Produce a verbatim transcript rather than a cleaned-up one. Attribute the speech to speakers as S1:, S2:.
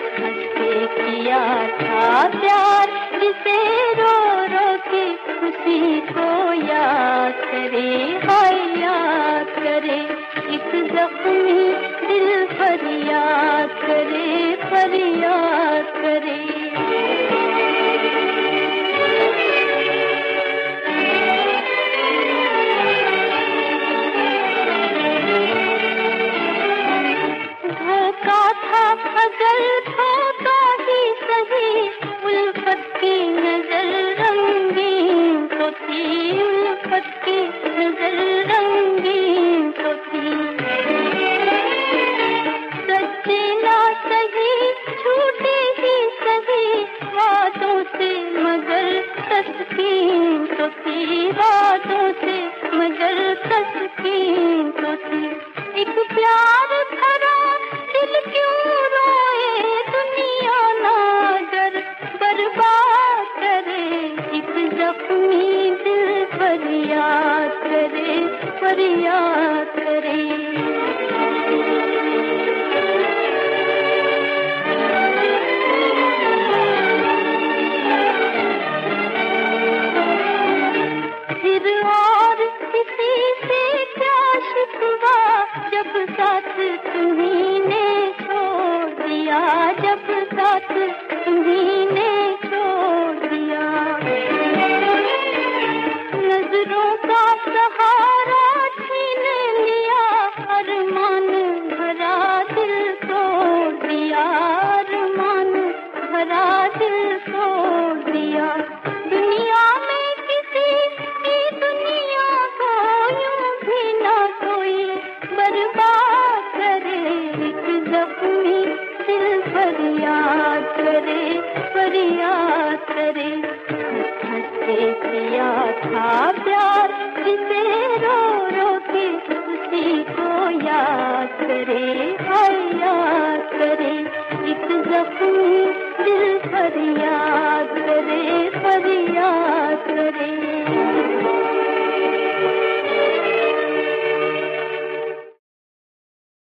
S1: हंस के किया था प्यार, जिसे रो रो के उसी को याद करे, हाय याद करे। एक जख्मी दिल फरियाद करे, फरियाद करे। धोखा था अगर धोखा ही सही, उल्फत की नजर रंगीन तो थी, उल्फत की नजर रंगीन तो थी। सच्चे ना सही झूठे ही सही, बातों से मगर तस्कीन तो थी, बातों से मगर तस्कीन तो थी। एक प्यार भरा दिल क्यों रोए, दुनिया नागर बर्बाद करे। एक जख्मी दिल फरियाद करे, फरियाद करे। फिर और किसी से क्या शिकवा, जब साथ तुम्ही ने छोड़ दिया, जब साथ तुम्ही ने छोड़ दिया। नजरों का सहारा छीन लिया, अरमान भरा दिल तोड़ दिया, अरमान भरा दिल तोड़ दिया। दुनिया में किसी की दुनिया को यूं भी ना कोई बर्बाद करे। एक जख्मी दिल फरियाद करे, फरियाद करे। हंस के किया था प्यार, जिसे रो रो के उसी को याद करे, हाय याद करे। एक जख्मी दिल फरियाद करे, फरियाद करे।